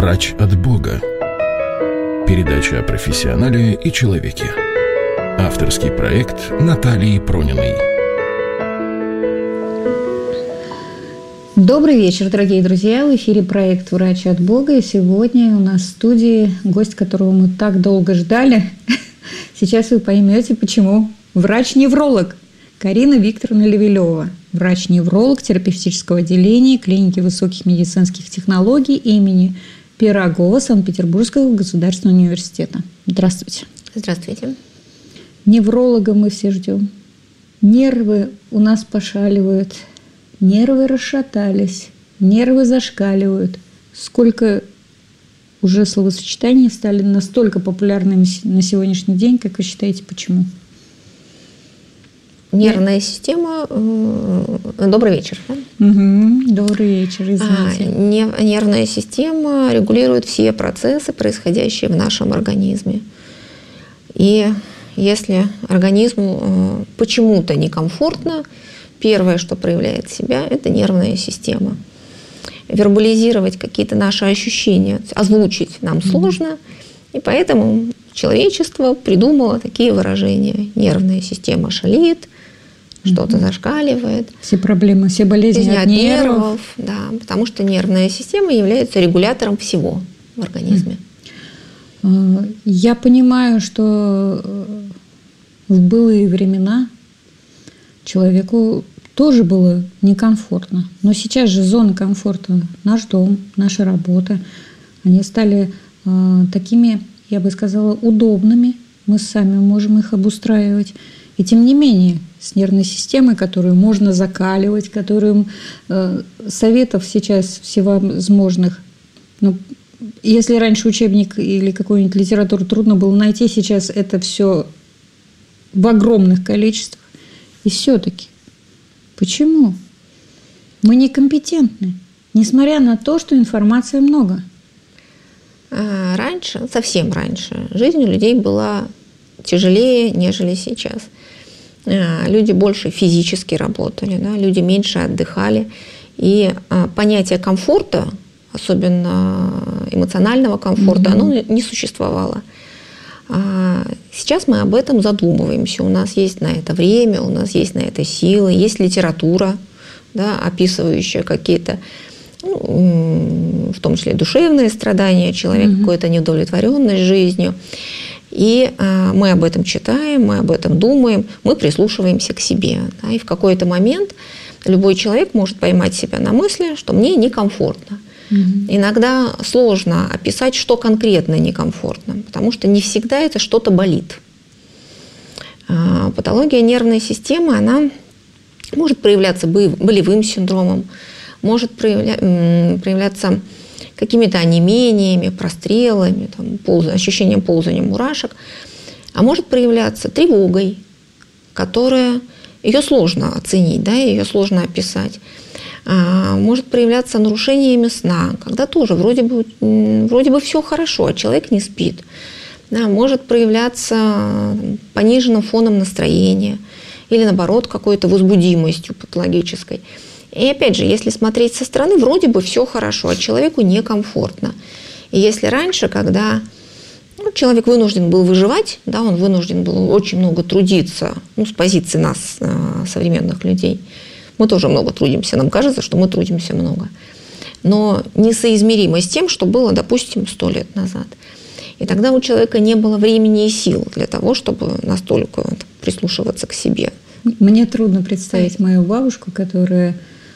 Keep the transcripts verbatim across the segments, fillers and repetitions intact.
Врач от Бога. Передача о профессионале и человеке. Авторский проект Натальи Прониной. Добрый вечер, дорогие друзья. В эфире проект «Врач от Бога». И сегодня у нас в студии гость, которого мы так долго ждали. Сейчас вы поймете, почему. Врач-невролог Карина Викторовна Левилева. Врач-невролог терапевтического отделения клиники высоких медицинских технологий имени Пирогова Санкт-Петербургского государственного университета. Здравствуйте. Здравствуйте. Невролога мы все ждем. Нервы у нас пошаливают, нервы расшатались, нервы зашкаливают. Сколько уже словосочетаний стали настолько популярными на сегодняшний день, как вы считаете, почему? Нервная система. Добрый вечер. Да? Угу. Добрый вечер, извините. А, нервная система регулирует все процессы, происходящие в нашем организме. И если организму почему-то некомфортно, первое, что проявляет себя, это нервная система. Вербализировать какие-то наши ощущения, озвучить нам сложно, и поэтому человечество придумало такие выражения. Нервная система шалит, что-то зашкаливает. Все проблемы, все болезни от нервов. нервов. Да, потому что нервная система является регулятором всего в организме. Я понимаю, что в былые времена человеку тоже было некомфортно. Но сейчас же зона комфорта, наш дом, наша работа, они стали такими, я бы сказала, удобными. Мы сами можем их обустраивать. И тем не менее, с нервной системой, которую можно закаливать, которую э, советов сейчас всевозможных. Но если раньше учебник или какую-нибудь литературу трудно было найти, сейчас это все в огромных количествах. И все-таки почему? Мы некомпетентны, несмотря на то, что информации много. Раньше, совсем раньше, жизнь у людей была тяжелее, нежели сейчас. Люди больше физически работали, да, люди меньше отдыхали. И понятие комфорта, особенно эмоционального комфорта, mm-hmm. оно не существовало. Сейчас мы об этом задумываемся. У нас есть на это время, у нас есть на это силы, есть литература, да, описывающая какие-то, ну, в том числе душевные страдания человека, mm-hmm. какую-то неудовлетворенность жизнью. И э, мы об этом читаем, мы об этом думаем, мы прислушиваемся к себе. Да, и в какой-то момент любой человек может поймать себя на мысли, что мне некомфортно. Mm-hmm. Иногда сложно описать, что конкретно некомфортно, потому что не всегда это что-то болит. Э, патология нервной системы, она может проявляться болевым синдромом, может проявля, э, проявляться какими-то онемениями, прострелами, там, полз... ощущением ползания мурашек, а может проявляться тревогой, которая, ее сложно оценить, да, ее сложно описать. А, может проявляться нарушениями сна, когда тоже вроде бы, вроде бы все хорошо, а человек не спит. Да, может проявляться пониженным фоном настроения или, наоборот, какой-то возбудимостью патологической. И опять же, если смотреть со стороны, вроде бы все хорошо, а человеку некомфортно. И если раньше, когда ну, человек вынужден был выживать, да, он вынужден был очень много трудиться, ну, с позиции нас, современных людей, мы тоже много трудимся, нам кажется, что мы трудимся много, но несоизмеримо с тем, что было, допустим, сто лет назад. И тогда у человека не было времени и сил для того, чтобы настолько прислушиваться к себе. Мне трудно представить мою бабушку, которая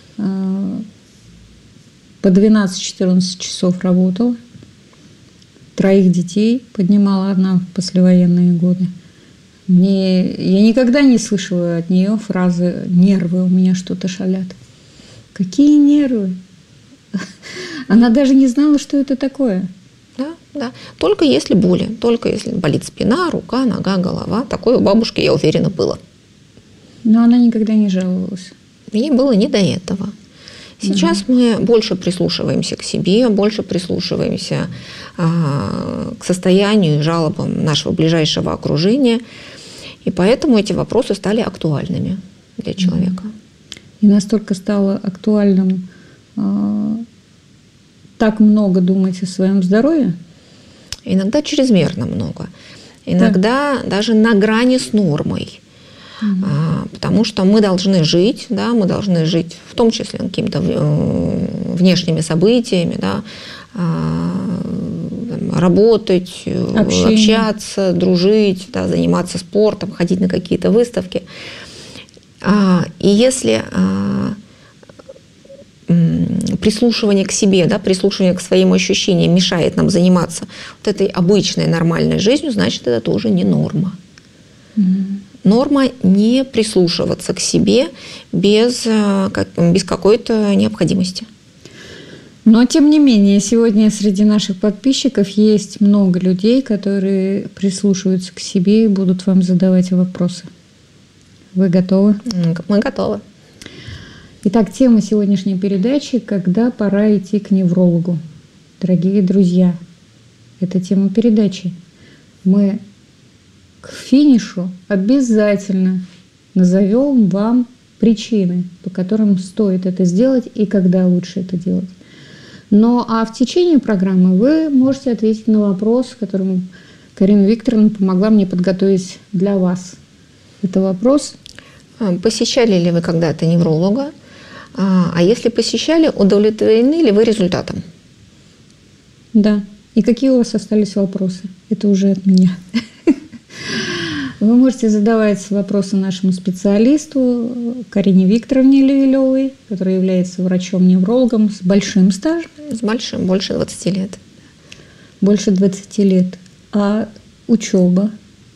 по двенадцать-четырнадцать часов работала, троих детей поднимала одна в послевоенные годы. Мне, я никогда не слышала от нее фразы «нервы у меня что-то шалят». Какие нервы? Она даже не знала, что это такое. Да, да. Только если боли, только если болит спина, рука, нога, голова. Такое у бабушки, я уверена, было. Но она никогда не жаловалась. Ей было не до этого. Сейчас угу. мы больше прислушиваемся к себе, больше прислушиваемся а, к состоянию и жалобам нашего ближайшего окружения. И поэтому эти вопросы стали актуальными для человека. И настолько стало актуальным а, так много думать о своем здоровье? Иногда чрезмерно много. Иногда да. даже на грани с нормой. Угу. А, потому что мы должны жить, да, мы должны жить в том числе какими-то внешними событиями, да, а, работать, Общение. общаться, дружить, да, заниматься спортом, ходить на какие-то выставки. А, и если а, прислушивание к себе, да, прислушивание к своим ощущениям мешает нам заниматься вот этой обычной нормальной жизнью, значит, это тоже не норма. Mm-hmm. Норма не прислушиваться к себе без, без какой-то необходимости. Но, тем не менее, сегодня среди наших подписчиков есть много людей, которые прислушиваются к себе и будут вам задавать вопросы. Вы готовы? Мы готовы. Итак, тема сегодняшней передачи – «Когда пора идти к неврологу». Дорогие друзья, это тема передачи. Мы к финишу обязательно назовем вам причины, по которым стоит это сделать и когда лучше это делать. Но а в течение программы вы можете ответить на вопрос, который Карина Викторовна помогла мне подготовить для вас. Это вопрос. Посещали ли вы когда-то невролога? А если посещали, удовлетворены ли вы результатом? Да. И какие у вас остались вопросы? Это уже от меня. Вы можете задавать вопросы нашему специалисту Карине Викторовне Левилевой, которая является врачом-неврологом с большим стажем. С большим, больше двадцати лет. Больше двадцати лет. А учеба?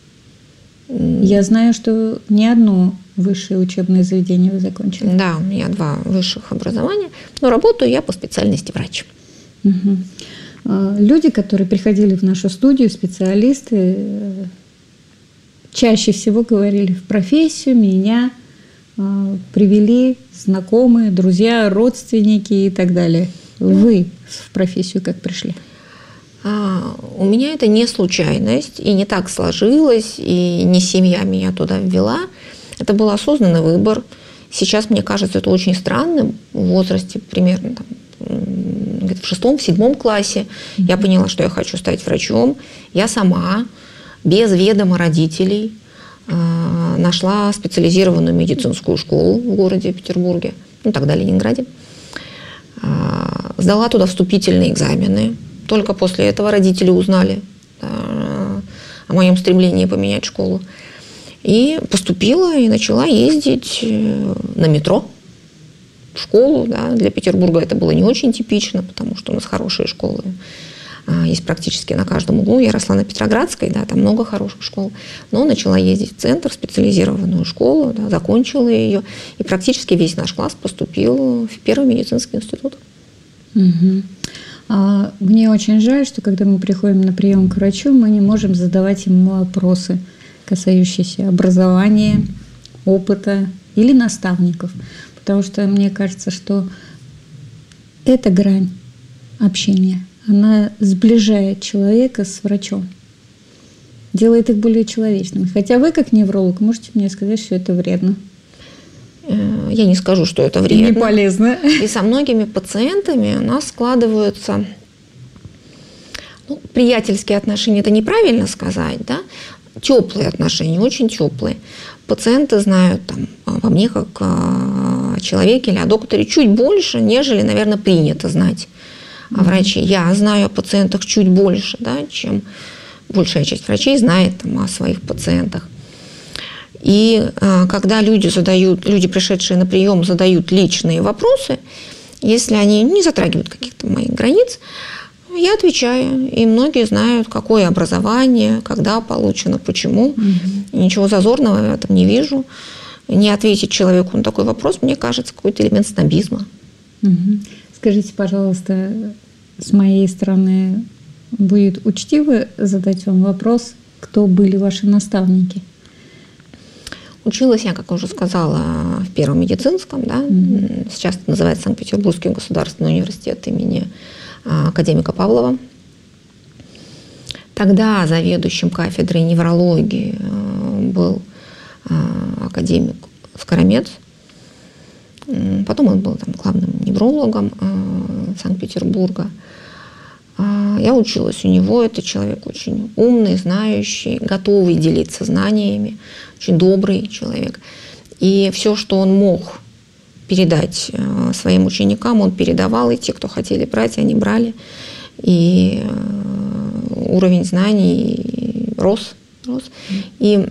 Я знаю, что не одно высшее учебное заведение вы закончили. Да, у меня два высших образования, но работаю я по специальности врач. Угу. Люди, которые приходили в нашу студию, специалисты, чаще всего говорили: в профессию меня привели знакомые, друзья, родственники и так далее. Вы в профессию как пришли? А, у меня это не случайность, и не так сложилось, и не семья меня туда ввела. Это был осознанный выбор. Сейчас мне кажется это очень странным. В возрасте примерно там, в шестом, в седьмом классе mm-hmm. я поняла, что я хочу стать врачом. Я сама, без ведома родителей, нашла специализированную медицинскую школу в городе Петербурге, ну тогда Ленинграде. Сдала туда вступительные экзамены. Только после этого родители узнали да, о моем стремлении поменять школу. И поступила и начала ездить на метро в школу. Да. Для Петербурга это было не очень типично, потому что у нас хорошие школы есть практически на каждом углу. Я росла на Петроградской, да, там много хороших школ. Но начала ездить в центр, в специализированную школу, да, закончила ее. И практически весь наш класс поступил в Первый медицинский институт. Угу. А мне очень жаль, что когда мы приходим на прием к врачу, мы не можем задавать ему вопросы, касающиеся образования, опыта или наставников. Потому что мне кажется, что эта грань общения, она сближает человека с врачом, делает их более человечными. Хотя вы, как невролог, можете мне сказать, что это вредно. Я не скажу, что это вредно. И не полезно. И со многими пациентами у нас складываются ну, приятельские отношения. Это неправильно сказать, да? Теплые отношения, очень теплые. Пациенты знают там, обо мне как о человеке или о докторе чуть больше, нежели, наверное, принято знать о враче. Я знаю о пациентах чуть больше, да, чем большая часть врачей знает там, о своих пациентах. И а, когда люди задают, люди, пришедшие на прием, задают личные вопросы, если они не затрагивают каких-то моих границ, я отвечаю. И многие знают, какое образование, когда получено, почему. Mm-hmm. Ничего зазорного я в этом не вижу. Не ответить человеку на такой вопрос, мне кажется, какой-то элемент снобизма. Mm-hmm. Скажите, пожалуйста, с моей стороны будет учтиво задать вам вопрос, кто были ваши наставники? Училась я, как уже сказала, в Первом медицинском, да? Mm-hmm. Сейчас это называется Санкт-Петербургский государственный университет имени академика Павлова. Тогда заведующим кафедрой неврологии был академик Скоромец. Потом он был там главным неврологом Санкт-Петербурга. Я училась у него. Это человек очень умный, знающий, готовый делиться знаниями, очень добрый человек. И все, что он мог передать своим ученикам, он передавал, и те, кто хотели брать, они брали. И уровень знаний рос. рос. И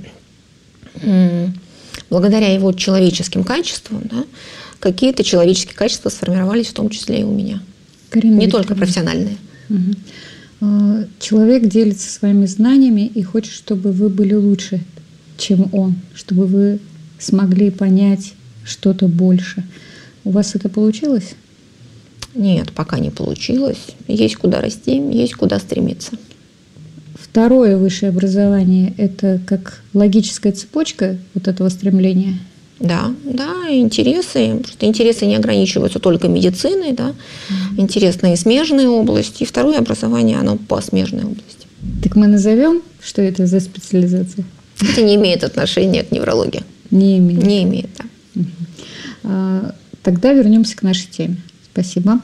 благодаря его человеческим качествам, да, какие-то человеческие качества сформировались в том числе и у меня. Карина Не Викторовна. только профессиональные. Угу. Человек делится своими знаниями и хочет, чтобы вы были лучше, чем он, чтобы вы смогли понять что-то больше. У вас это получилось? Нет, пока не получилось. Есть куда расти, есть куда стремиться. Второе высшее образование – это как логическая цепочка вот этого стремления? Да, да, интересы. Просто интересы не ограничиваются только медициной, да. Mm-hmm. Интересны и смежные области. И второе образование, оно по смежной области. Так мы назовем, что это за специализация? Это не имеет отношения к неврологии. Не имеет? Не имеет, да. Угу. А, тогда вернемся к нашей теме. Спасибо,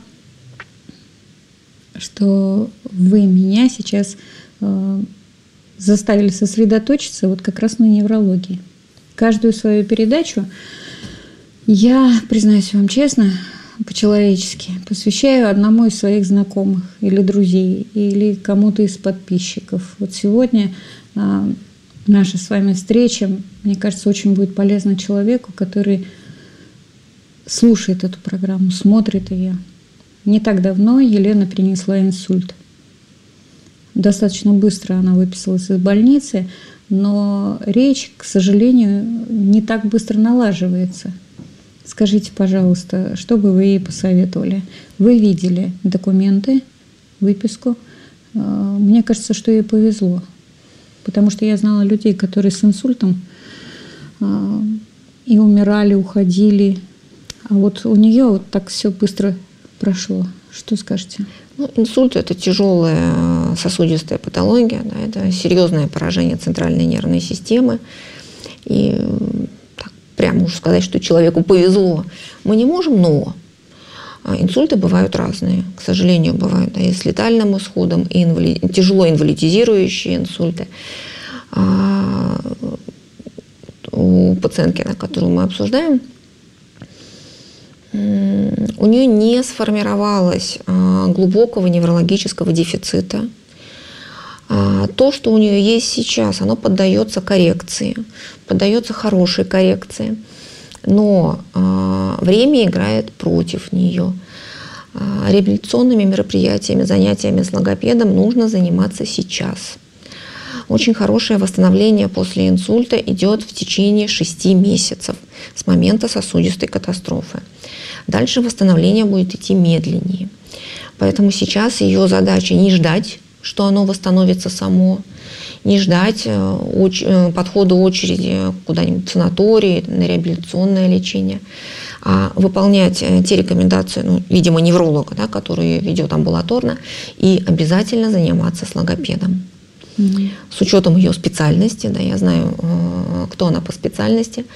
что вы меня сейчас э, заставили сосредоточиться вот как раз на неврологии. Каждую свою передачу я, признаюсь вам честно, по-человечески, посвящаю одному из своих знакомых или друзей, или кому-то из подписчиков. Вот сегодня э, наша с вами встреча, мне кажется, очень будет полезна человеку, который слушает эту программу, смотрит ее. Не так давно Елена перенесла инсульт. Достаточно быстро она выписалась из больницы, но речь, к сожалению, не так быстро налаживается. Скажите, пожалуйста, что бы вы ей посоветовали? Вы видели документы, выписку. Мне кажется, что ей повезло, потому что я знала людей, которые с инсультом и умирали, уходили. А вот у нее вот так все быстро прошло. Что скажете? Ну, инсульт – это тяжелая сосудистая патология, да, это серьезное поражение центральной нервной системы. И так, прямо уж сказать, что человеку повезло, мы не можем, но инсульты бывают разные. К сожалению, бывают да, и с летальным исходом, и инвали... тяжело инвалидизирующие инсульты. А у пациентки, которую мы обсуждаем, у нее не сформировалось глубокого неврологического дефицита. То, что у нее есть сейчас, оно поддается коррекции, поддается хорошей коррекции. Но время играет против нее. Реабилитационными мероприятиями, занятиями с логопедом нужно заниматься сейчас. Очень хорошее восстановление после инсульта идет в течение шести месяцев с момента сосудистой катастрофы. Дальше восстановление будет идти медленнее. Поэтому сейчас ее задача не ждать, что оно восстановится само, не ждать подхода очереди куда-нибудь в санаторий, на реабилитационное лечение, а выполнять те рекомендации, ну, видимо, невролога, да, который ведет амбулаторно, и обязательно заниматься с логопедом. Mm-hmm. С учетом ее специальности, да, я знаю, кто она по специальности.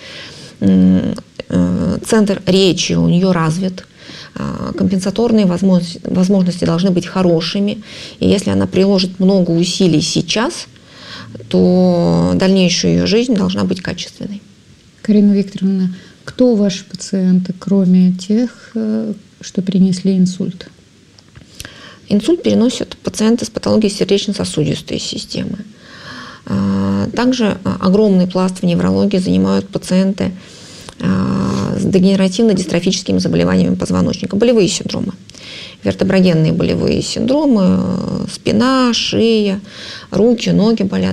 Центр речи у нее развит, компенсаторные возможности, возможности должны быть хорошими. И если она приложит много усилий сейчас, то дальнейшая ее жизнь должна быть качественной. Карина Викторовна, кто ваши пациенты, кроме тех, что перенесли инсульт? Инсульт переносят пациенты с патологией сердечно-сосудистой системы. Также огромный пласт в неврологии занимают пациенты с дегенеративно-дистрофическими заболеваниями позвоночника, болевые синдромы, вертеброгенные болевые синдромы, спина, шея, руки, ноги болят.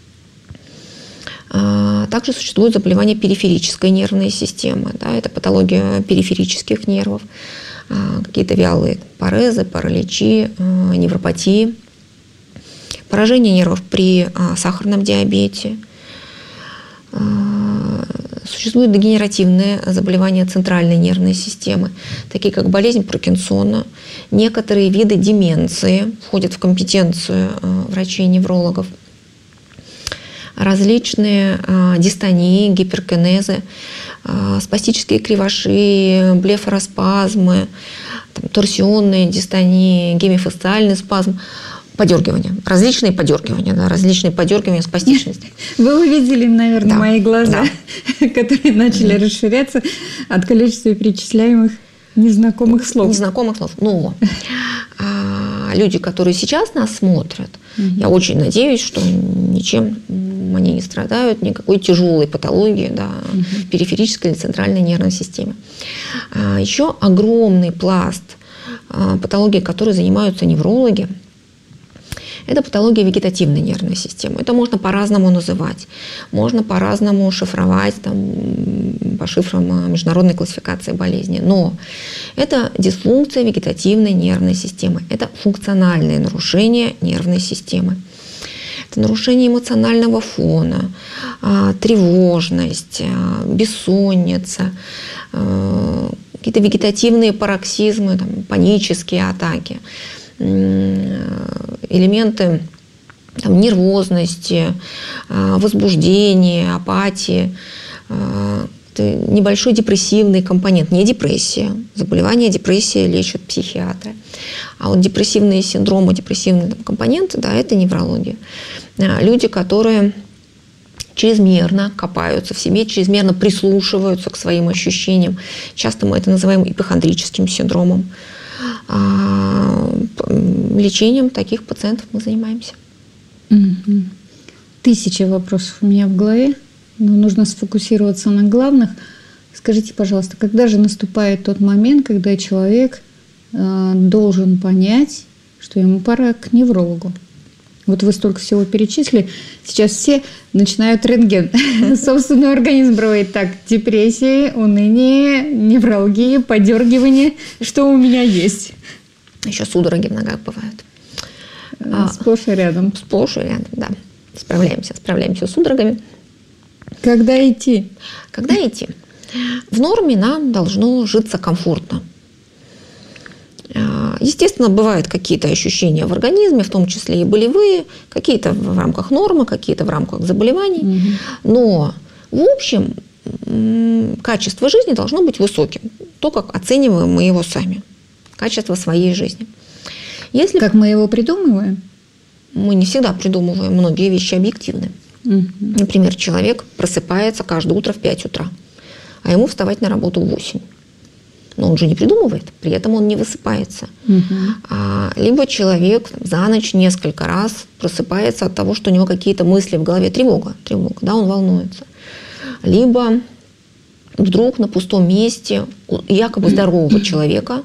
Также существуют заболевания периферической нервной системы, да, это патология периферических нервов, какие-то вялые парезы, параличи, невропатии, поражение нервов при сахарном диабете. Существуют дегенеративные заболевания центральной нервной системы, такие как болезнь Паркинсона. Некоторые виды деменции входят в компетенцию врачей-неврологов. Различные дистонии, гиперкинезы, спастические кривошеи, блефароспазмы, там, торсионные дистонии, гемифасциальный спазм, подергивания, различные подергивания, да, различные подергивания спастичности. Вы увидели, наверное, да, мои глаза, да, которые начали mm-hmm. расширяться от количества перечисляемых незнакомых слов. Незнакомых слов. Но а, люди, которые сейчас нас смотрят, mm-hmm. я очень надеюсь, что ничем они не страдают, никакой тяжелой патологии, да, mm-hmm. периферической или центральной нервной системы. А, еще огромный пласт а, патологий, которой занимаются неврологи, это патология вегетативной нервной системы. Это можно по-разному называть. Можно по-разному шифровать там, по шифрам международной классификации болезней. Но это дисфункция вегетативной нервной системы. Это функциональные нарушения нервной системы. Это нарушение эмоционального фона, тревожность, бессонница, какие-то вегетативные пароксизмы, там, панические атаки, элементы там, нервозности, возбуждения, апатии, небольшой депрессивный компонент, не депрессия. Заболевания депрессии лечат психиатры. А вот депрессивные синдромы, депрессивные там, компоненты, да, это неврология. Люди, которые чрезмерно копаются в себе, чрезмерно прислушиваются к своим ощущениям. Часто мы это называем ипохондрическим синдромом. Лечением таких пациентов мы занимаемся. Угу. Тысяча вопросов у меня в голове, но нужно сфокусироваться на главных. Скажите, пожалуйста, когда же наступает тот момент, когда человек э, должен понять, что ему пора к неврологу? Вот вы столько всего перечислили. Сейчас все начинают рентген. Собственный организм проводит так. Депрессии, уныние, невралгия, подергивание. Что у меня есть? Еще судороги в ногах бывают. Сплошь и рядом. Сплошь и рядом, да. Справляемся, справляемся с судорогами. Когда идти? Когда идти? В норме нам должно житься комфортно. Естественно, бывают какие-то ощущения в организме, в том числе и болевые, какие-то в рамках нормы, какие-то в рамках заболеваний. Угу. Но, в общем, качество жизни должно быть высоким. То, как оцениваем мы его сами. Качество своей жизни. Если как мы его придумываем? Мы не всегда придумываем. Многие вещи объективны. Угу. Например, человек просыпается каждое утро в пять утра, а ему вставать на работу в восемь. Но он же не придумывает, при этом он не высыпается. Угу. А, либо человек за ночь несколько раз просыпается от того, что у него какие-то мысли в голове, тревога, тревога, да, он волнуется. Либо вдруг на пустом месте у якобы здорового человека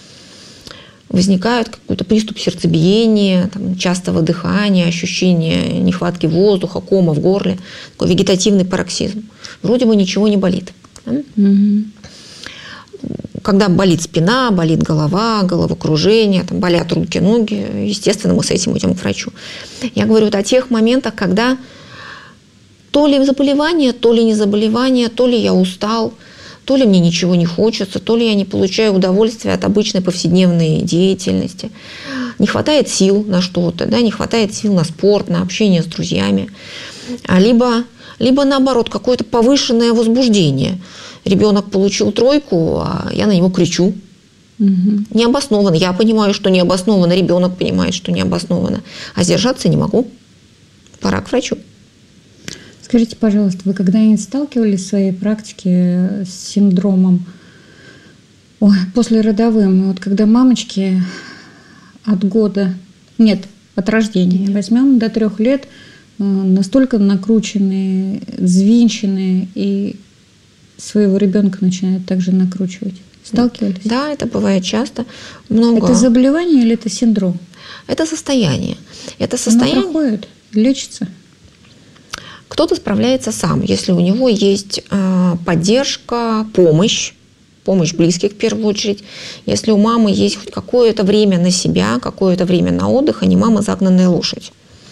возникает какой-то приступ сердцебиения, там, частого дыхания, ощущение нехватки воздуха, кома в горле, такой вегетативный пароксизм. Вроде бы ничего не болит. Угу. Когда болит спина, болит голова, головокружение, там, болят руки, ноги, естественно, мы с этим идем к врачу. Я говорю вот о тех моментах, когда то ли заболевание, то ли не заболевание, то ли я устал, то ли мне ничего не хочется, то ли я не получаю удовольствия от обычной повседневной деятельности. Не хватает сил на что-то, да, не хватает сил на спорт, на общение с друзьями. А либо, либо наоборот, какое-то повышенное возбуждение. Ребенок получил тройку, а я на него кричу. Угу. Необоснованно. Я понимаю, что необоснованно. Ребенок понимает, что необоснованно. А сдержаться не могу. Пора к врачу. Скажите, пожалуйста, вы когда-нибудь сталкивались в своей практике с синдромом ой, послеродовым? Вот когда мамочки от года, нет, от рождения, возьмем до трех лет, настолько накрученные, взвинченные и своего ребенка начинают также накручивать. Сталкивались? Да, это бывает часто. Много... Это заболевание или это синдром? Это состояние. Это состояние... Оно проходит, лечится. Кто-то справляется сам, если у него есть поддержка, помощь, помощь близких в первую очередь. Если у мамы есть хоть какое-то время на себя, какое-то время на отдых, а не мама загнанная лошадь.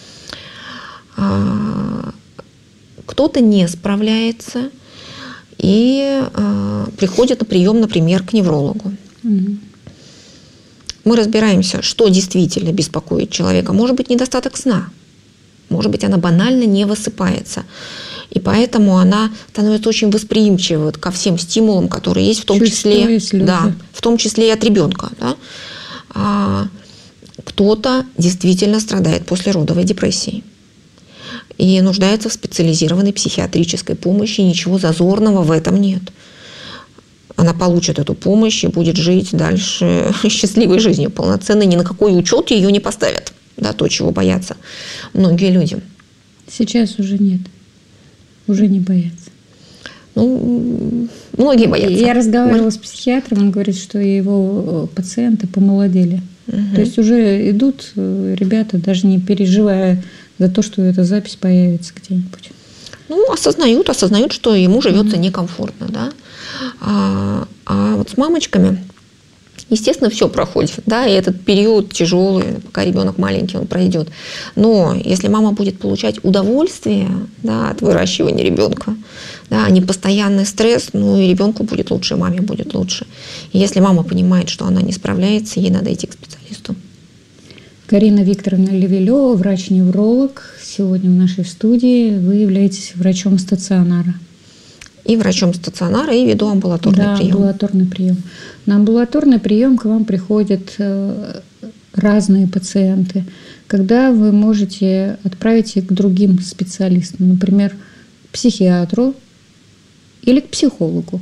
Кто-то не справляется и приходит на прием, например, к неврологу. Mm-hmm. Мы разбираемся, что действительно беспокоит человека. Может быть, недостаток сна. Может быть, она банально не высыпается. И поэтому она становится очень восприимчивой ко всем стимулам, которые есть, в том числе, да, в том числе и от ребенка. Да. А, кто-то действительно страдает послеродовой депрессией и нуждается в специализированной психиатрической помощи. Ничего зазорного в этом нет. Она получит эту помощь и будет жить дальше счастливой жизнью, полноценной. Ни на какой учет ее не поставят. Да, то, чего боятся многие люди. Сейчас уже нет. Уже не боятся. Ну, многие боятся. Я разговаривала с психиатром, он говорит, что его пациенты помолодели. Угу. То есть уже идут ребята, даже не переживая за то, что эта запись появится где-нибудь. Ну, осознают, осознают, что ему живется угу. некомфортно. Да? А, а вот с мамочками, естественно, все проходит, да, и этот период тяжелый, пока ребенок маленький, он пройдет. Но если мама будет получать удовольствие, да, от выращивания ребенка, да, а не постоянный стресс, ну и ребенку будет лучше, маме будет лучше. И если мама понимает, что она не справляется, ей надо идти к специалисту. Карина Викторовна Левелева, врач-невролог. Сегодня в нашей студии. Вы являетесь врачом стационара. И врачом стационара, и веду амбулаторный да, прием. амбулаторный прием. На амбулаторный прием к вам приходят разные пациенты. Когда вы можете отправить их к другим специалистам, например, к психиатру или к психологу.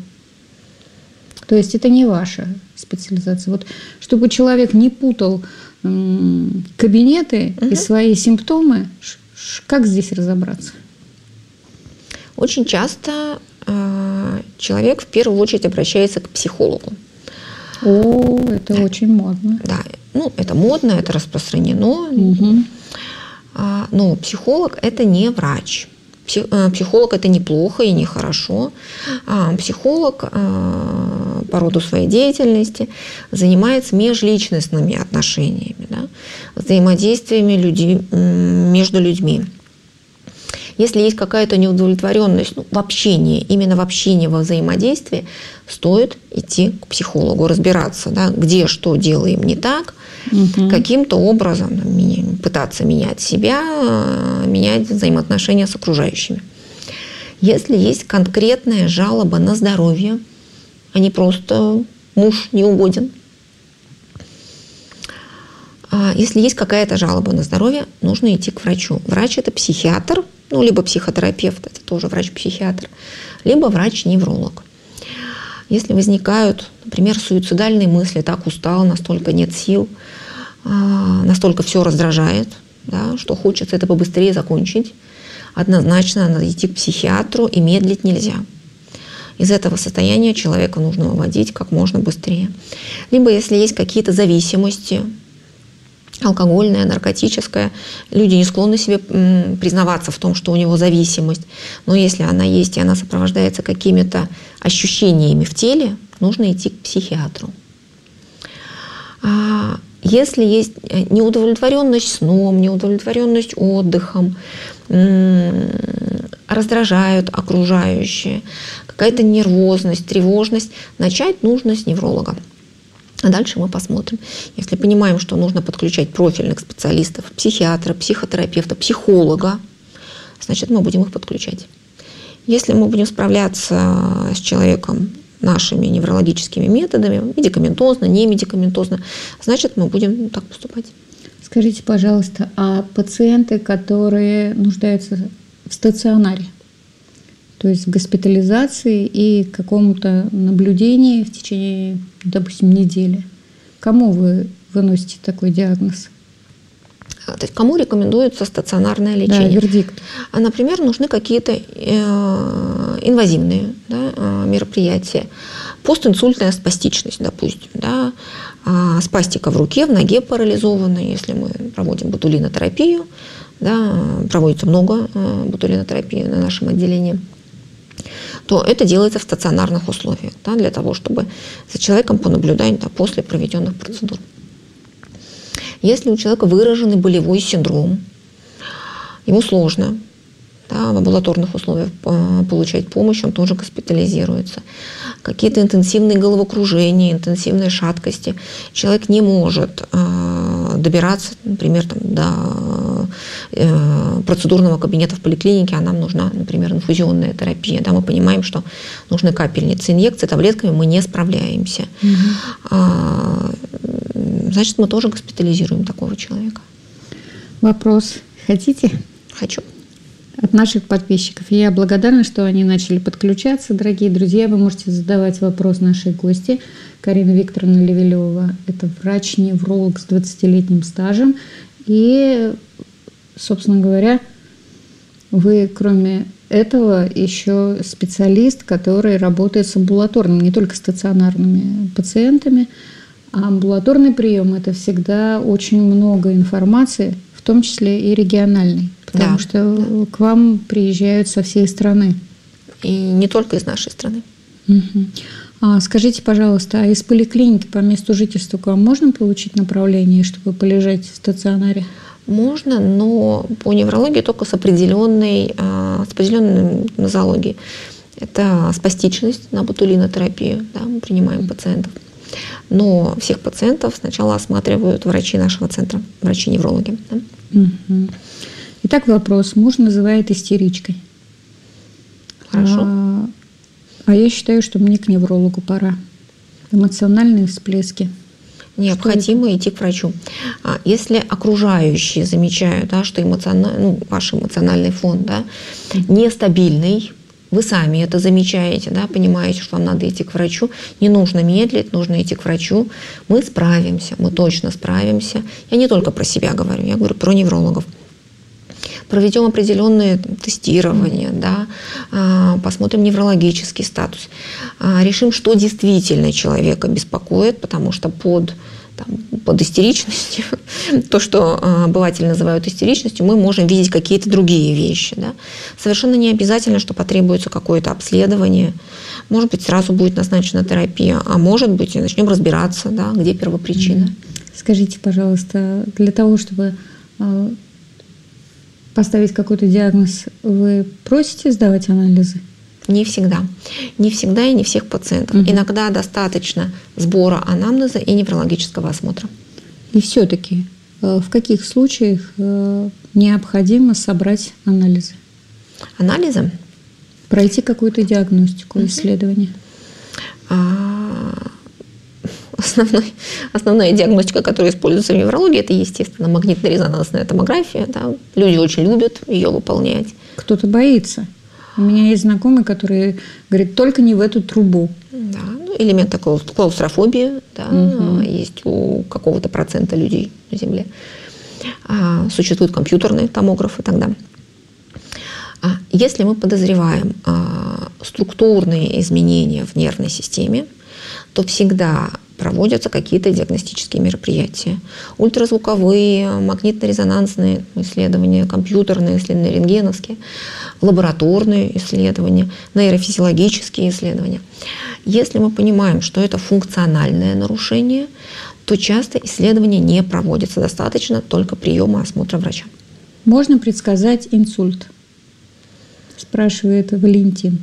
То есть это не ваша специализация. Вот, чтобы человек не путал м, кабинеты угу. и свои симптомы, ш, ш, как здесь разобраться? Очень часто человек в первую очередь обращается к психологу. О, это да. очень модно. Да, ну это модно, это распространено. Угу. Но психолог – это не врач. Психолог – это неплохо и нехорошо. Психолог по роду своей деятельности занимается межличностными отношениями, да, взаимодействиями людей, между людьми. Если есть какая-то неудовлетворенность ну, в общении, именно в общении, во взаимодействии, стоит идти к психологу, разбираться, да, где что делаем не так, угу. каким-то образом там, пытаться менять себя, менять взаимоотношения с окружающими. Если есть конкретная жалоба на здоровье, а не просто муж не угоден, если есть какая-то жалоба на здоровье, нужно идти к врачу. Врач – это психиатр, ну, либо психотерапевт, это тоже врач-психиатр, либо врач-невролог. Если возникают, например, суицидальные мысли, так устал, настолько нет сил, настолько все раздражает, да, что хочется это побыстрее закончить, однозначно надо идти к психиатру, и медлить нельзя. Из этого состояния человека нужно выводить как можно быстрее. Либо если есть какие-то зависимости, алкогольная, наркотическая, люди не склонны себе признаваться в том, что у него зависимость. Но если она есть и она сопровождается какими-то ощущениями в теле, нужно идти к психиатру. Если есть неудовлетворенность сном, неудовлетворенность отдыхом, раздражают окружающие, какая-то нервозность, тревожность, начать нужно с невролога. А дальше мы посмотрим. Если понимаем, что нужно подключать профильных специалистов, психиатра, психотерапевта, психолога, значит, мы будем их подключать. Если мы будем справляться с человеком нашими неврологическими методами, медикаментозно, не медикаментозно, значит, мы будем так поступать. Скажите, пожалуйста, а пациенты, которые нуждаются в стационаре, то есть в госпитализации и какому-то наблюдении в течение, допустим, недели. Кому вы выносите такой диагноз? То есть кому рекомендуется стационарное лечение? Да, вердикт. А, например, нужны какие-то э, инвазивные да, мероприятия. Постинсультная спастичность, допустим. Да, э, спастика в руке, в ноге парализованная. Если мы проводим ботулинотерапию, да, проводится много э, ботулинотерапии на нашем отделении, то это делается в стационарных условиях, да, для того, чтобы за человеком понаблюдать да, после проведенных процедур. Если у человека выраженный болевой синдром, ему сложно да, в амбулаторных условиях получать помощь, он тоже госпитализируется. Какие-то интенсивные головокружения, интенсивные шаткости. Человек не может э, добираться, например, там, до процедурного кабинета в поликлинике, а нам нужна, например, инфузионная терапия. Да, мы понимаем, что нужны капельницы, инъекции, таблетками мы не справляемся. Угу. Значит, мы тоже госпитализируем такого человека. Вопрос. Хотите? Хочу. От наших подписчиков. Я благодарна, что они начали подключаться. Дорогие друзья, вы можете задавать вопрос нашей гости. Карина Викторовна Левелева – это врач-невролог с двадцатилетним стажем. И, собственно говоря, вы, кроме этого, еще специалист, который работает с амбулаторными, не только стационарными пациентами. А амбулаторный прием – это всегда очень много информации, в том числе и региональной, потому да, что да. к вам приезжают со всей страны. И не только из нашей страны. Угу. А скажите, пожалуйста, а из поликлиники по месту жительства к вам можно получить направление, чтобы полежать в стационаре? Можно, но по неврологии только с определенной, с определенной нозологией. Это спастичность на ботулинотерапию, да, мы принимаем пациентов. Но всех пациентов сначала осматривают врачи нашего центра, врачи-неврологи. Да? Угу. Итак, вопрос. Муж называет истеричкой. Хорошо. А, а я считаю, что мне к неврологу пора. Эмоциональные всплески. Необходимо идти к врачу. Если окружающие замечают, да, что эмоциональ... ну, ваш эмоциональный фон, да, нестабильный, вы сами это замечаете, да, понимаете, что вам надо идти к врачу, не нужно медлить, нужно идти к врачу. Мы справимся, мы точно справимся. Я не только про себя говорю, я говорю про неврологов. Проведем определенные тестирования, да, посмотрим неврологический статус, решим, что действительно человека беспокоит, потому что под, там, под истеричностью, то, что обыватели называют истеричностью, мы можем видеть какие-то другие вещи. Да. Совершенно не обязательно, что потребуется какое-то обследование. Может быть, сразу будет назначена терапия, а может быть, и начнем разбираться, да, где первопричина. Скажите, пожалуйста, для того, чтобы поставить какой-то диагноз, вы просите сдавать анализы? Не всегда. Не всегда и не всех пациентов. Угу. Иногда достаточно сбора анамнеза и неврологического осмотра. И все-таки в каких случаях необходимо собрать анализы? Анализы? Пройти какую-то диагностику, угу. исследование? Основной, основная диагностика, которая используется в неврологии, это, естественно, магнитно-резонансная томография. Да. Люди очень любят ее выполнять. Кто-то боится. У меня есть знакомый, который говорит, только не в эту трубу. Да, ну, элемент такой клаустрофобии, да, угу. есть у какого-то процента людей на Земле. А, существуют компьютерные томографы тогда. А, если мы подозреваем а, структурные изменения в нервной системе, то всегда проводятся какие-то диагностические мероприятия. Ультразвуковые, магнитно-резонансные исследования, компьютерные исследования, рентгеновские, лабораторные исследования, нейрофизиологические исследования. Если мы понимаем, что это функциональное нарушение, то часто исследования не проводятся. Достаточно только приема осмотра врача. Можно предсказать инсульт? Спрашивает Валентин.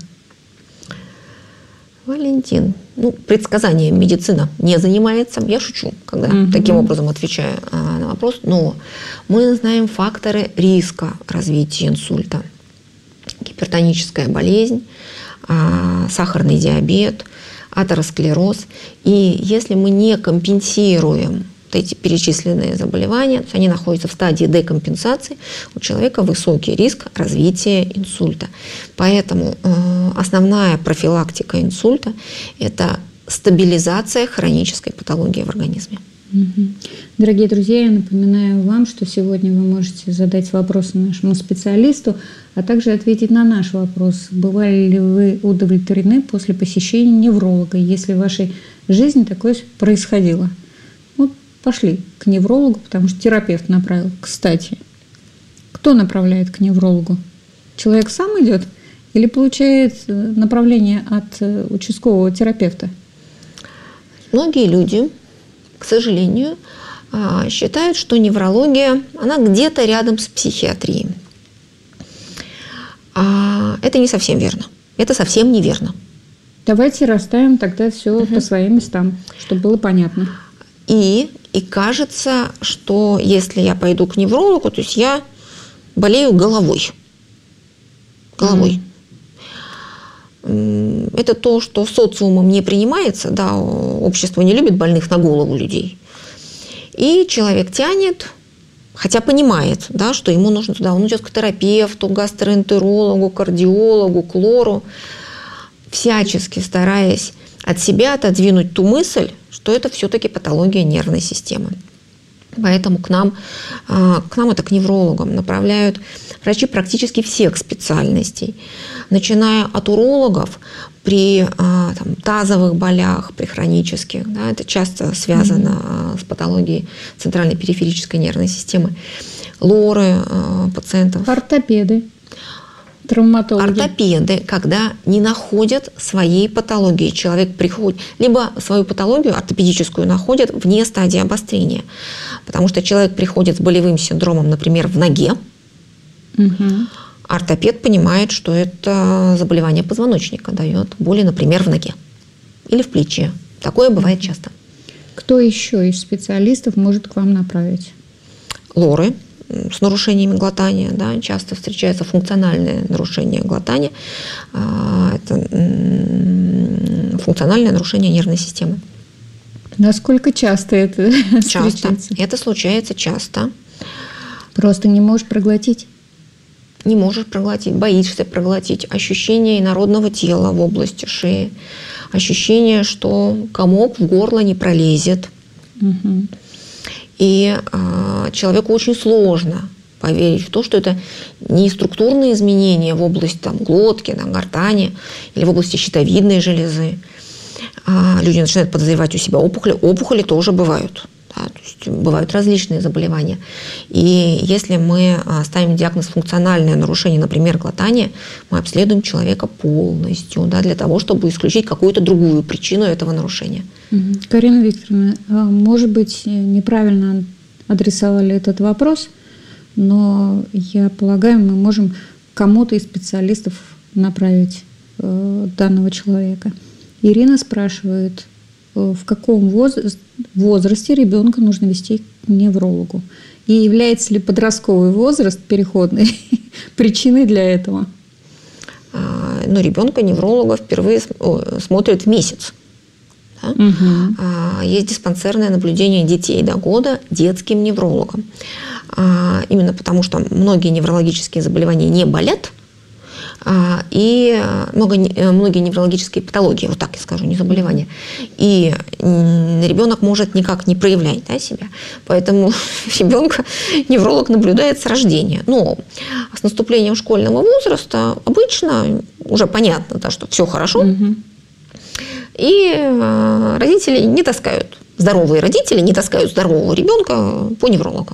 Валентин. Ну, предсказанием медицина не занимается. Я шучу, когда угу. таким образом отвечаю а, на вопрос. Но мы знаем факторы риска развития инсульта. Гипертоническая болезнь, а, сахарный диабет, атеросклероз. И если мы не компенсируем вот эти перечисленные заболевания, то есть они находятся в стадии декомпенсации, у человека высокий риск развития инсульта. Поэтому э, основная профилактика инсульта – это стабилизация хронической патологии в организме. Угу. Дорогие друзья, я напоминаю вам, что сегодня вы можете задать вопросы нашему специалисту, а также ответить на наш вопрос. Бывали ли вы удовлетворены после посещения невролога, если в вашей жизни такое происходило? Пошли к неврологу, потому что терапевт направил. Кстати, кто направляет к неврологу? Человек сам идет или получает направление от участкового терапевта? Многие люди, к сожалению, считают, что неврология, она где-то рядом с психиатрией. А это не совсем верно. Это совсем неверно. Давайте расставим тогда все угу. по своим местам, чтобы было понятно. И, и кажется, что если я пойду к неврологу, то есть я болею головой. Головой. Mm. Это то, что социумом не принимается, да, общество не любит больных на голову людей. И человек тянет, хотя понимает, да, что ему нужно туда. Он идет к терапевту, гастроэнтерологу, кардиологу, к лору, всячески стараясь от себя отодвинуть ту мысль, что это все-таки патология нервной системы. Поэтому к нам, к нам это к неврологам направляют врачи практически всех специальностей, начиная от урологов при там, тазовых болях, при хронических. Да, это часто связано mm-hmm. с патологией центральной периферической нервной системы. Лоры пациентов. Ортопеды. Травматологи. Ортопеды, когда не находят своей патологии. Человек приходит, либо свою патологию ортопедическую находят вне стадии обострения. Потому что человек приходит с болевым синдромом, например, в ноге. Угу. Ортопед понимает, что это заболевание позвоночника, дает боли, например, в ноге или в плече. Такое бывает часто. Кто еще из специалистов может к вам направить? Лоры с нарушениями глотания, да, часто встречается функциональное нарушение глотания. Это функциональное нарушение нервной системы. Насколько часто это часто. встречается? Это случается часто. Просто не можешь проглотить? Не можешь проглотить, боишься проглотить. Ощущение инородного тела в области шеи. Ощущение, что комок в горло не пролезет. Угу. И э, человеку очень сложно поверить в то, что это не структурные изменения в области там, глотки, там, гортани или в области щитовидной железы. А люди начинают подозревать у себя опухоли. Опухоли тоже бывают. Да, то есть бывают различные заболевания. И если мы ставим диагноз функциональное нарушение, например, глотания, мы обследуем человека полностью, да, для того, чтобы исключить какую-то другую причину этого нарушения. Карина Викторовна, может быть, неправильно адресовали этот вопрос, но я полагаю, мы можем кому-то из специалистов направить э, данного человека. Ирина спрашивает, в каком возрасте ребенка нужно вести к неврологу? И является ли подростковый возраст переходной причиной для этого? Ну, ребенка невролога впервые смотрят в месяц. Да? Угу. Есть диспансерное наблюдение детей до года детским неврологом. Именно потому, что многие неврологические заболевания не болят, и много, многие неврологические патологии, вот так я скажу, не заболевания. И ребенок может никак не проявлять, да, себя. Поэтому ребенка невролог наблюдает с рождения. Но с наступлением школьного возраста обычно уже понятно, да, что все хорошо. Угу. И родители не таскают, здоровые родители не таскают здорового ребенка по неврологам.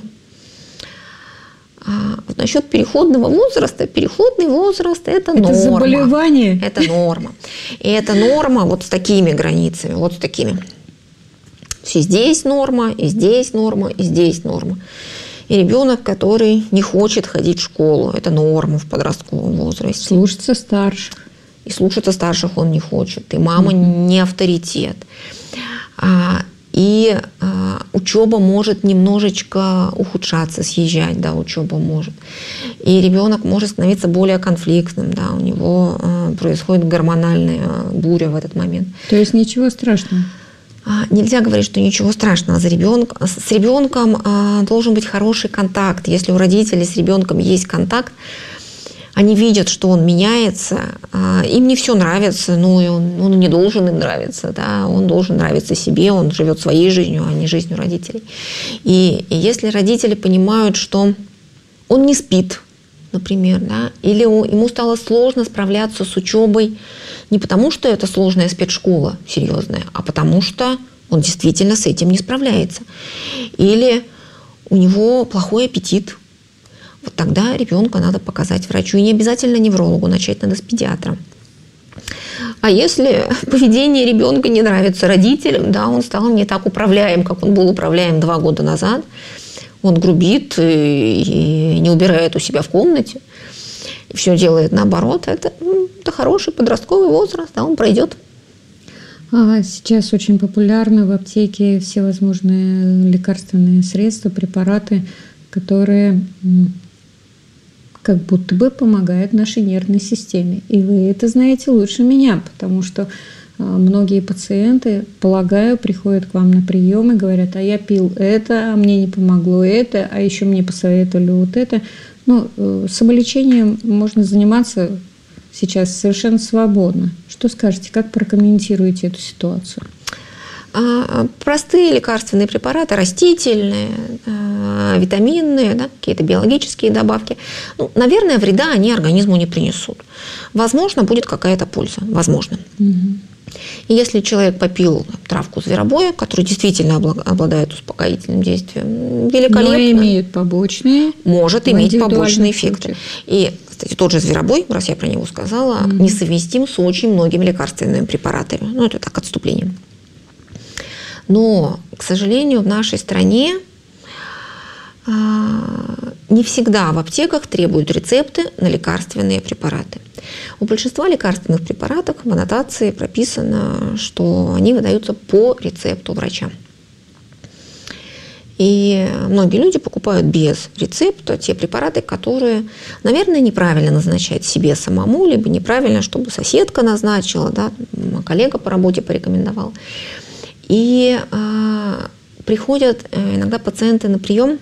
А вот насчет переходного возраста, переходный возраст – это норма. Это заболевание? Это норма. И это норма вот с такими границами, вот с такими. Все здесь норма, и здесь норма, и здесь норма. И ребенок, который не хочет ходить в школу, это норма в подростковом возрасте. Слушаться старших. И слушаться старших он не хочет. И мама mm-hmm. не авторитет. А, И э, учеба может немножечко ухудшаться, съезжать, да, учеба может. И ребенок может становиться более конфликтным, да, у него э, происходит гормональная буря в этот момент. То есть ничего страшного? А, нельзя говорить, что ничего страшного. За ребенка, с ребенком э, должен быть хороший контакт. Если у родителей с ребенком есть контакт, они видят, что он меняется, им не все нравится, но он, он не должен им нравиться, да? Он должен нравиться себе, он живет своей жизнью, а не жизнью родителей. И, и если родители понимают, что он не спит, например, да? Или ему стало сложно справляться с учебой не потому, что это сложная спецшкола серьезная, а потому что он действительно с этим не справляется. Или у него плохой аппетит. Вот тогда ребенка надо показать врачу. И не обязательно неврологу, начать надо с педиатра. А если поведение ребенка не нравится родителям, да, он стал не так управляем, как он был управляем два года назад, он грубит и не убирает у себя в комнате, и все делает наоборот, это, это хороший подростковый возраст, да, он пройдет. А сейчас очень популярны в аптеке всевозможные лекарственные средства, препараты, которые как будто бы помогает нашей нервной системе. И вы это знаете лучше меня, потому что многие пациенты, полагаю, приходят к вам на прием и говорят: а я пил это, а мне не помогло это, а еще мне посоветовали вот это. Ну, самолечением можно заниматься сейчас совершенно свободно. Что скажете, как прокомментируете эту ситуацию? Простые лекарственные препараты, растительные, витаминные, да, какие-то биологические добавки, ну, наверное, вреда они организму не принесут. Возможно, будет какая-то польза. Возможно. Угу. И если человек попил травку зверобоя, которая действительно обладает успокоительным действием, великолепно. Но имеет побочные. Может иметь побочные эффекты. И, кстати, тот же зверобой, раз я про него сказала, mm-hmm. несовместим с очень многими лекарственными препаратами. Ну, это так, отступлением. Но, к сожалению, в нашей стране не всегда в аптеках требуют рецепты на лекарственные препараты. У большинства лекарственных препаратов в аннотации прописано, что они выдаются по рецепту врача. И многие люди покупают без рецепта те препараты, которые, наверное, неправильно назначать себе самому, либо неправильно, чтобы соседка назначила, да, коллега по работе порекомендовал. И а, приходят иногда пациенты на прием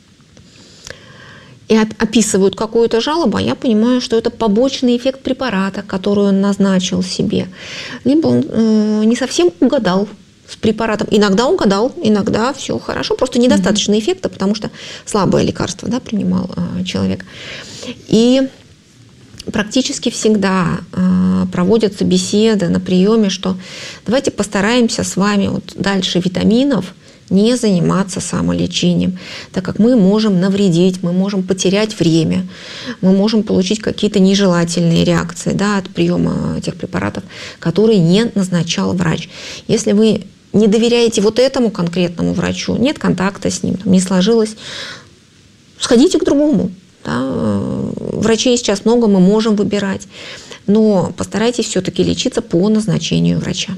и описывают какую-то жалобу, а я понимаю, что это побочный эффект препарата, который он назначил себе. Либо он э, не совсем угадал с препаратом. Иногда угадал, иногда все хорошо, просто недостаточно mm-hmm. эффекта, потому что слабое лекарство, да, принимал э, человек. И практически всегда э, проводятся беседы на приеме, что давайте постараемся с вами вот дальше витаминов не заниматься самолечением, так как мы можем навредить, мы можем потерять время, мы можем получить какие-то нежелательные реакции, да, от приема тех препаратов, которые не назначал врач. Если вы не доверяете вот этому конкретному врачу, нет контакта с ним, не сложилось, сходите к другому. Да. Врачей сейчас много, мы можем выбирать, но постарайтесь все-таки лечиться по назначению врача.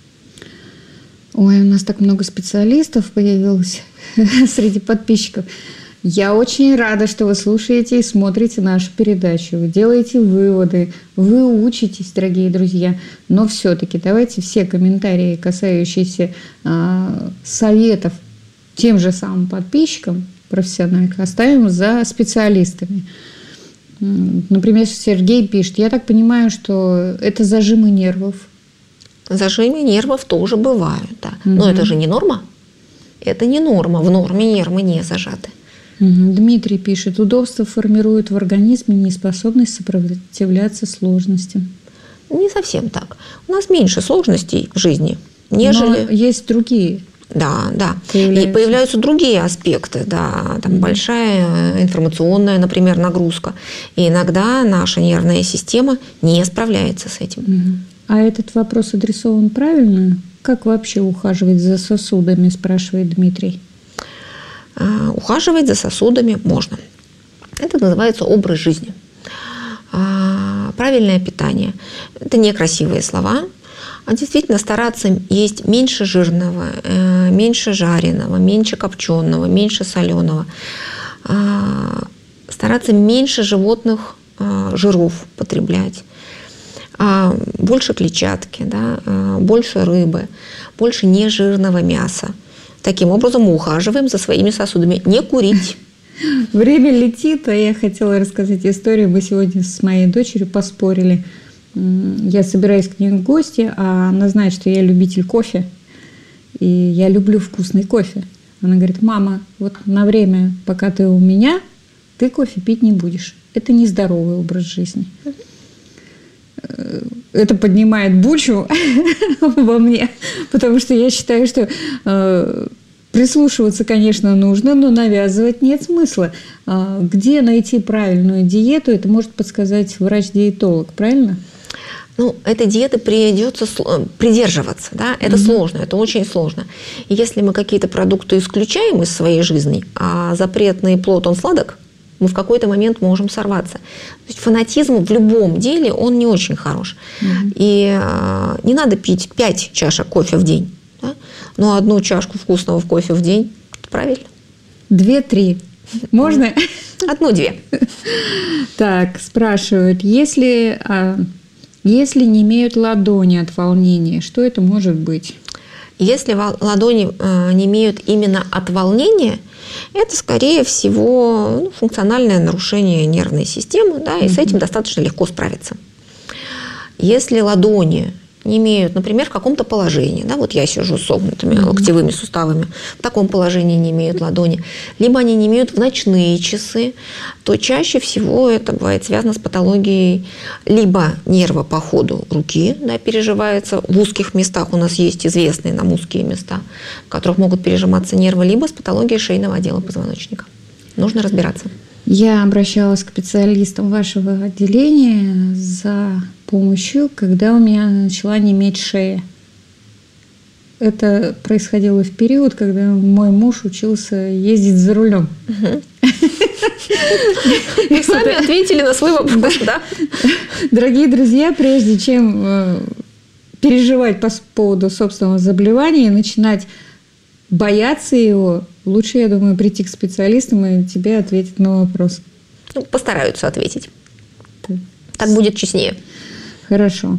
Ой, у нас так много специалистов появилось среди подписчиков. Я очень рада, что вы слушаете и смотрите нашу передачу. Вы делаете выводы, вы учитесь, дорогие друзья. Но все-таки давайте все комментарии, касающиеся э, советов тем же самым подписчикам профессиональных, оставим за специалистами. Например, Сергей пишет: я так понимаю, что это зажимы нервов. Зажимы нервов тоже бывают, да. Но угу. это же не норма. Это не норма. В норме нервы не зажаты. Угу. Дмитрий пишет: удобство формирует в организме неспособность сопротивляться сложностям. Не совсем так. У нас меньше сложностей в жизни, нежели... Но есть другие. Да, да. Появляются. И появляются другие аспекты, да, там mm-hmm. большая информационная, например, нагрузка. И иногда наша нервная система не справляется с этим. Mm-hmm. А этот вопрос адресован правильно? Как вообще ухаживать за сосудами, спрашивает Дмитрий. А, ухаживать за сосудами можно. Это называется образ жизни. А, правильное питание. Это не красивые слова. А действительно стараться есть меньше жирного, меньше жареного, меньше копченого, меньше соленого. Стараться меньше животных жиров потреблять. Больше клетчатки, да, больше рыбы, больше нежирного мяса. Таким образом мы ухаживаем за своими сосудами. Не курить. Время летит, а я хотела рассказать историю. Мы сегодня с моей дочерью поспорили. Я собираюсь к ней в гости, а она знает, что я любитель кофе, и я люблю вкусный кофе. Она говорит: мама, вот на время, пока ты у меня, ты кофе пить не будешь. Это нездоровый образ жизни. Это поднимает бучу во мне, потому что я считаю, что э, прислушиваться, конечно, нужно, но навязывать нет смысла. Э, где найти правильную диету, это может подсказать врач-диетолог, правильно? Ну, этой диеты придется придерживаться, да, это mm-hmm. сложно, это очень сложно. И если мы какие-то продукты исключаем из своей жизни, а запретный плод, он сладок, мы в какой-то момент можем сорваться. То есть фанатизм в любом деле, он не очень хорош. Mm-hmm. И э, не надо пить пять чашек кофе в день, да? Но одну чашку вкусного кофе в день, это правильно. Две-три. Можно? Одну-две. Так, спрашивают, если, а, если не имеют ладони от волнения, что это может быть? Если ладони э, не имеют именно от волнения, это, скорее всего, ну, функциональное нарушение нервной системы, да, и mm-hmm. с этим достаточно легко справиться. Если ладони не имеют, например, в каком-то положении, да, вот я сижу с согнутыми mm-hmm. локтевыми суставами, в таком положении не имеют ладони, либо они не имеют в ночные часы, то чаще всего это бывает связано с патологией либо нерва по ходу руки, да, переживается в узких местах, у нас есть известные нам узкие места, в которых могут пережиматься нервы, либо с патологией шейного отдела позвоночника. Нужно разбираться. Я обращалась к специалистам вашего отделения за помощью, когда у меня начала неметь шея. Это происходило в период, когда мой муж учился ездить за рулем. Вы сами ответили на свой вопрос, да? Дорогие друзья, прежде чем переживать по поводу собственного заболевания и начинать бояться его, лучше, я думаю, прийти к специалистам и тебе ответить на вопрос. Ну, постараются ответить. Так будет честнее. Хорошо.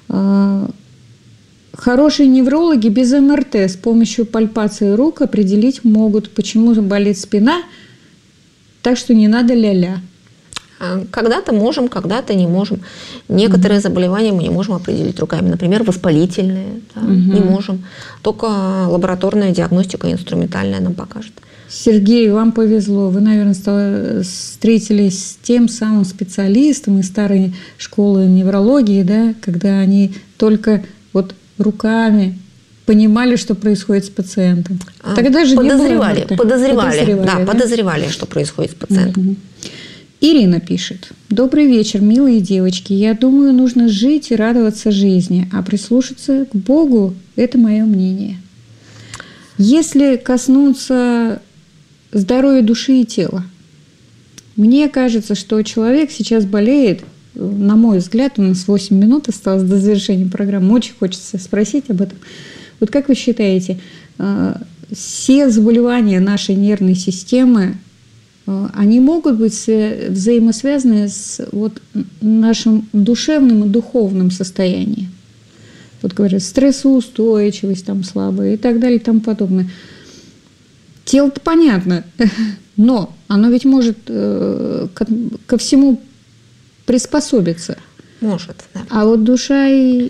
Хорошие неврологи без эм эр тэ с помощью пальпации рук определить могут, почему болит спина, так что не надо ля-ля. Когда-то можем, когда-то не можем. Некоторые mm-hmm. заболевания мы не можем определить руками. Например, воспалительные. Да, mm-hmm. Не можем. Только лабораторная диагностика инструментальная нам покажет. Сергей, вам повезло. Вы, наверное, встретились с тем самым специалистом из старой школы неврологии, да, когда они только вот руками понимали, что происходит с пациентом. Тогда же подозревали, не было подозревали, подозревали, да, да? подозревали, что происходит с пациентом. Mm-hmm. Ирина пишет. Добрый вечер, милые девочки. Я думаю, нужно жить и радоваться жизни, а прислушаться к Богу – это мое мнение. Если коснуться здоровья души и тела, мне кажется, что человек сейчас болеет, на мой взгляд, у нас восемь минут осталось до завершения программы, очень хочется спросить об этом. Вот как вы считаете, все заболевания нашей нервной системы, они могут быть взаимосвязаны с вот нашим душевным и духовным состоянием? Вот говорят, стрессоустойчивость там слабая и так далее и тому подобное. Тело-то понятно, но оно ведь может э, ко, ко всему приспособиться. Может, да. А вот душа и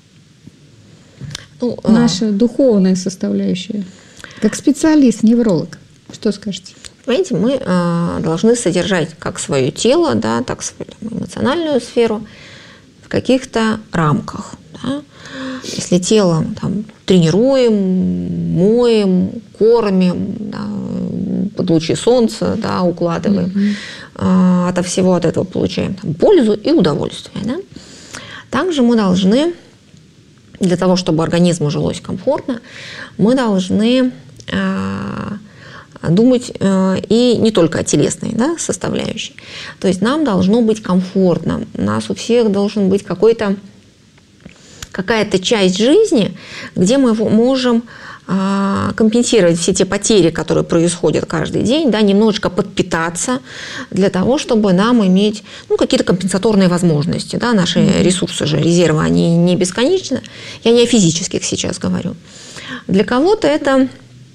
ну, наша а... духовная составляющая. Как специалист, невролог, что скажете? Понимаете, мы э, должны содержать как свое тело, да, так свою там, эмоциональную сферу в каких-то рамках. Да. Если тело там, тренируем, моем, кормим, да, под лучи солнца да, укладываем, mm-hmm. э, ото всего от этого получаем там, пользу и удовольствие. Да. Также мы должны, для того, чтобы организму жилось комфортно, мы должны э, думать э, и не только о телесной да, составляющей. То есть нам должно быть комфортно. У нас у всех должен быть какой-то, какая-то часть жизни, где мы можем э, компенсировать все те потери, которые происходят каждый день, да, немножечко подпитаться для того, чтобы нам иметь ну, какие-то компенсаторные возможности. Да, наши mm-hmm. ресурсы же, резервы, они не бесконечны. Я не о физических сейчас говорю. Для кого-то это...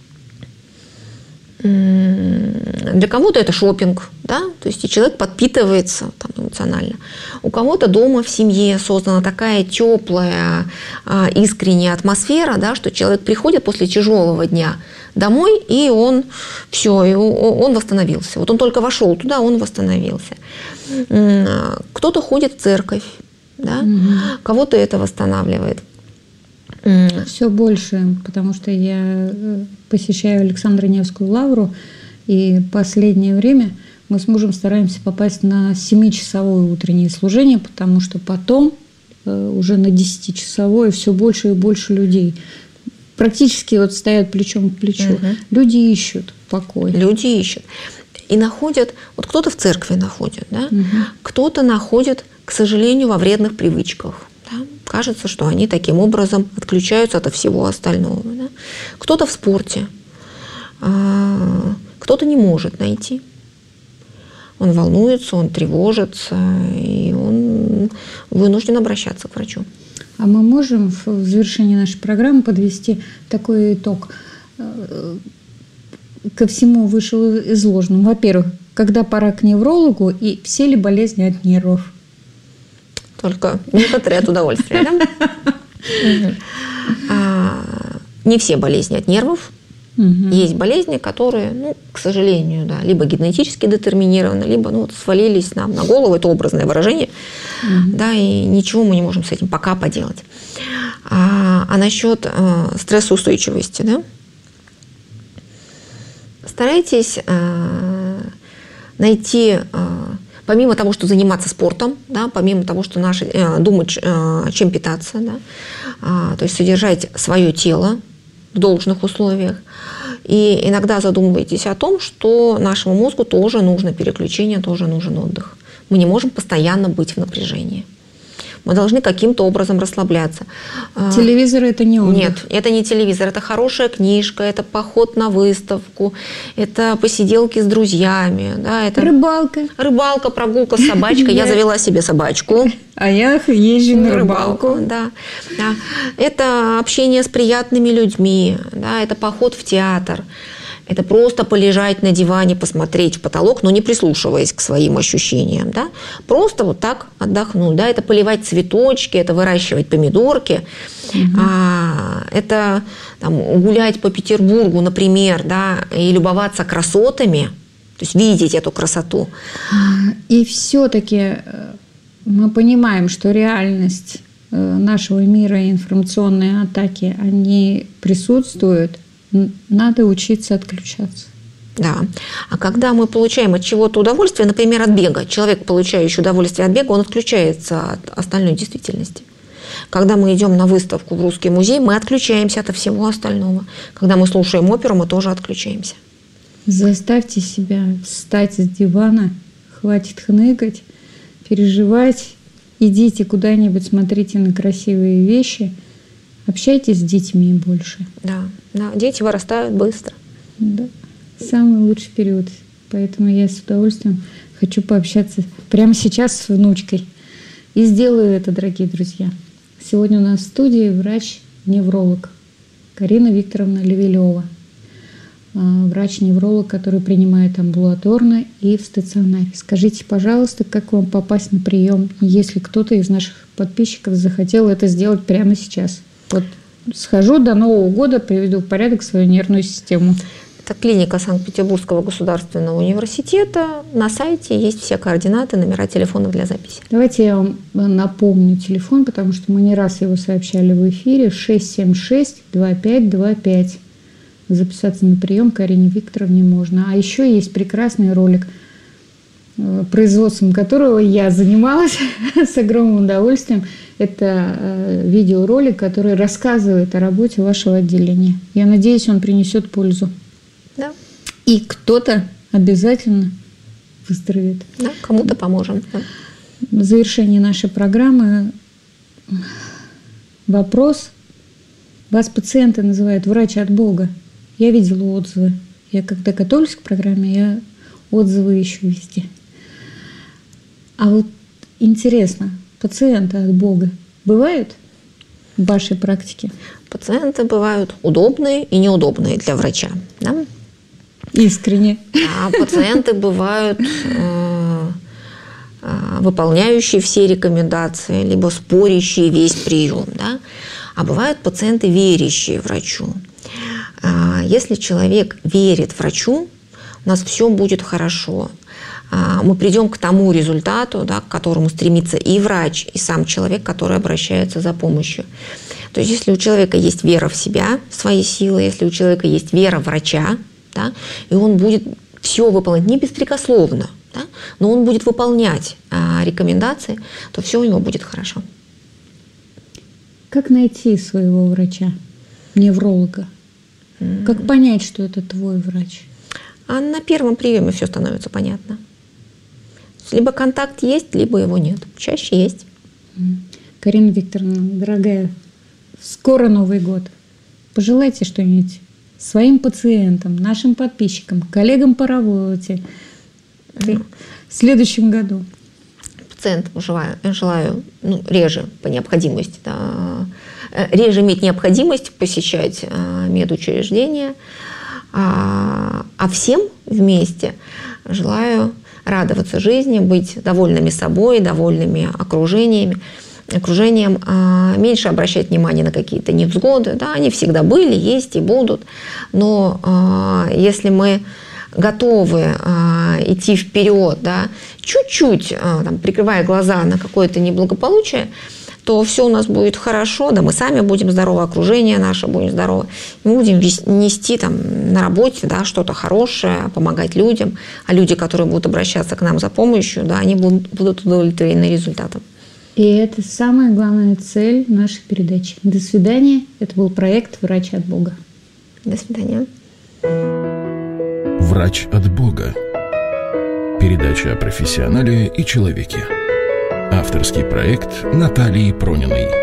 Для кого-то это шопинг, да? То есть и человек подпитывается там, эмоционально. У кого-то дома в семье создана такая теплая, искренняя атмосфера, да, что человек приходит после тяжелого дня домой, и он все, и он восстановился. Вот он только вошел туда, он восстановился. Кто-то ходит в церковь, да? Угу. Кого-то это восстанавливает. Все больше, потому что я посещаю Александро-Невскую лавру, и последнее время мы с мужем стараемся попасть на семичасовое утреннее служение, потому что потом уже на десятичасовое все больше и больше людей. Практически вот стоят плечом к плечу. Угу. Люди ищут покой. Люди ищут. И находят, вот кто-то в церкви находит, да? Угу. Кто-то находит, к сожалению, во вредных привычках. Да? Кажется, что они таким образом отключаются от всего остального. Да? Кто-то в спорте, кто-то не может найти. Он волнуется, он тревожится, и он вынужден обращаться к врачу. А мы можем в завершении нашей программы подвести такой итог ко всему вышеизложенному? Во-первых, когда пора к неврологу, и все ли болезни от нервов? Только некоторые от удовольствия, да? Не все болезни от нервов. Есть болезни, которые, ну, к сожалению, да, либо генетически детерминированы, либо ну, вот свалились нам на голову, это образное выражение, угу. да, и ничего мы не можем с этим пока поделать. А, а насчет а, стрессоустойчивости, да, старайтесь а, найти, а, помимо того, что заниматься спортом, да, помимо того, что наши, а, думать, а, чем питаться, да, а, то есть содержать свое тело в должных условиях. И иногда задумывайтесь о том, что нашему мозгу тоже нужно переключение, тоже нужен отдых. Мы не можем постоянно быть в напряжении. Мы должны каким-то образом расслабляться. Телевизор – это не отдых? Нет, это не телевизор, это хорошая книжка, это поход на выставку, это посиделки с друзьями. Да, это рыбалка. Рыбалка, прогулка с собачкой. Я завела себе собачку. А я езжу на рыбалку. Да. Да. Это общение с приятными людьми, да, это поход в театр. Это просто полежать на диване, посмотреть в потолок, но не прислушиваясь к своим ощущениям. Да? Просто вот так отдохнуть. Да? Это поливать цветочки, это выращивать помидорки, угу. а, это там, гулять по Петербургу, например, да, и любоваться красотами, то есть видеть эту красоту. И все-таки мы понимаем, что реальность нашего мира и информационные атаки, они присутствуют. Надо учиться отключаться. Да. А когда мы получаем от чего-то удовольствие, например, от бега, человек, получающий удовольствие от бега, он отключается от остальной действительности. Когда мы идем на выставку в Русский музей, мы отключаемся от всего остального. Когда мы слушаем оперу, мы тоже отключаемся. Заставьте себя встать с дивана, хватит хныкать, переживать, идите куда-нибудь, смотрите на красивые вещи. Общайтесь с детьми больше. Да, да, дети вырастают быстро. Да, самый лучший период. Поэтому я с удовольствием хочу пообщаться прямо сейчас с внучкой. И сделаю это, дорогие друзья. Сегодня у нас в студии врач-невролог Карина Викторовна Левелева. Врач-невролог, который принимает амбулаторно и в стационаре. Скажите, пожалуйста, как вам попасть на прием, если кто-то из наших подписчиков захотел это сделать прямо сейчас? Вот схожу до Нового года, приведу в порядок свою нервную систему. Это клиника Санкт-Петербургского государственного университета. На сайте есть все координаты, номера телефонов для записи. Давайте я вам напомню телефон, потому что мы не раз его сообщали в эфире. шесть семь шесть два пять два пять. Записаться на прием Карине Викторовне можно. А еще есть прекрасный ролик, производством которого я занималась с огромным удовольствием. Это видеоролик, который рассказывает о работе вашего отделения. Я надеюсь, он принесет пользу. Да. И кто-то обязательно выздоровеет. Да, кому-то поможем. Да. В завершении нашей программы вопрос. Вас пациенты называют врач от Бога. Я видела отзывы. Я когда готовлюсь к программе, я отзывы ищу везде. А вот интересно, пациенты от Бога бывают в вашей практике? Пациенты бывают удобные и неудобные для врача. Да? Искренне. А пациенты бывают э, э, выполняющие все рекомендации, либо спорящие весь прием. Да? А бывают пациенты, верящие врачу. Э, если человек верит врачу, у нас все будет хорошо. Мы придем к тому результату, да, к которому стремится и врач, и сам человек, который обращается за помощью. То есть если у человека есть вера в себя, в свои силы, если у человека есть вера в врача, да, и он будет все выполнять не беспрекословно, да, но он будет выполнять а, рекомендации, то все у него будет хорошо. Как найти своего врача, невролога? Mm. Как понять, что это твой врач? А на первом приеме все становится понятно. Либо контакт есть, либо его нет. Чаще есть. Карина Викторовна, дорогая, скоро Новый год. Пожелайте что-нибудь своим пациентам, нашим подписчикам, коллегам по работе. В следующем году. Пациентам желаю, желаю ну, реже по необходимости, да, реже иметь необходимость посещать медучреждения, а, а всем вместе желаю радоваться жизни, быть довольными собой, довольными окружениями, окружением, а, меньше обращать внимание на какие-то невзгоды. Да, они всегда были, есть и будут, но а, если мы готовы а, идти вперед, да, чуть-чуть а, там, прикрывая глаза на какое-то неблагополучие, то все у нас будет хорошо, да, мы сами будем здоровы, окружение наше будет здорово, мы будем нести там на работе, да, что-то хорошее, помогать людям, а люди, которые будут обращаться к нам за помощью, да, они будут, будут удовлетворены результатом. И это самая главная цель нашей передачи. До свидания. Это был проект «Врач от Бога». До свидания. «Врач от Бога». Передача о профессионале и человеке. Авторский проект Натальи Прониной.